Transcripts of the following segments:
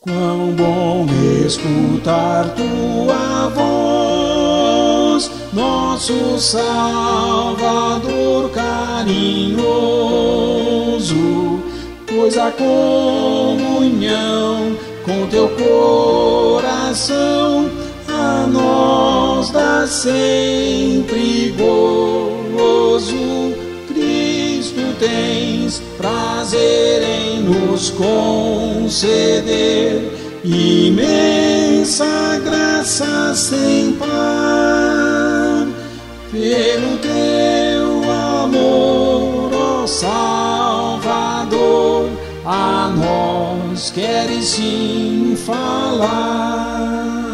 Quão bom escutar tua voz, nosso Salvador carinhoso, pois a comunhão com teu coração a nós dá sempre gozo. Cristo, tens prazer em nos conceder imensa graça sem par. Pelo teu amor, ó Salvador, a nós queres sim falar.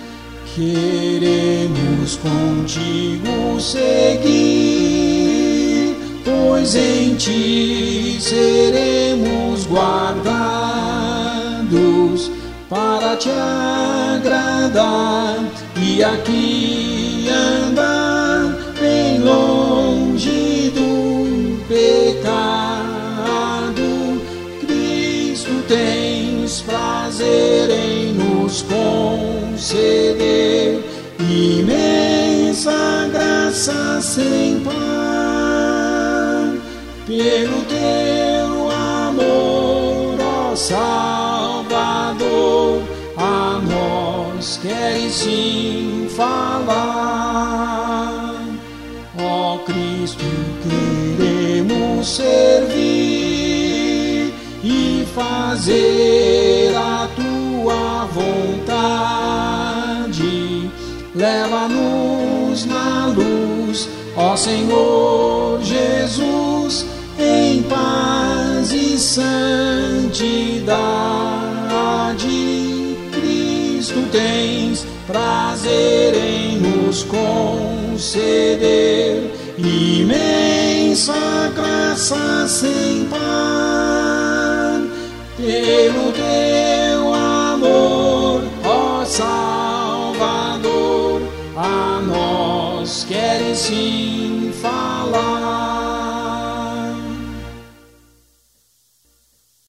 Queremos contigo seguir, pois em ti seremos guardados para te agradar e aqui andar bem longe do pecado. Cristo, tens prazer em nos conceder imensa graça sem par. Pelo teu amor, ó Salvador, a nós queres sim falar. Ó Cristo, queremos servir e fazer a tua vontade. Leva-nos na luz, ó Senhor Jesus, em paz e santidade. Cristo, tens prazer em nos conceder imensa graça sem par. Pelo teu amor, ó Salvador, a nós queres sim falar.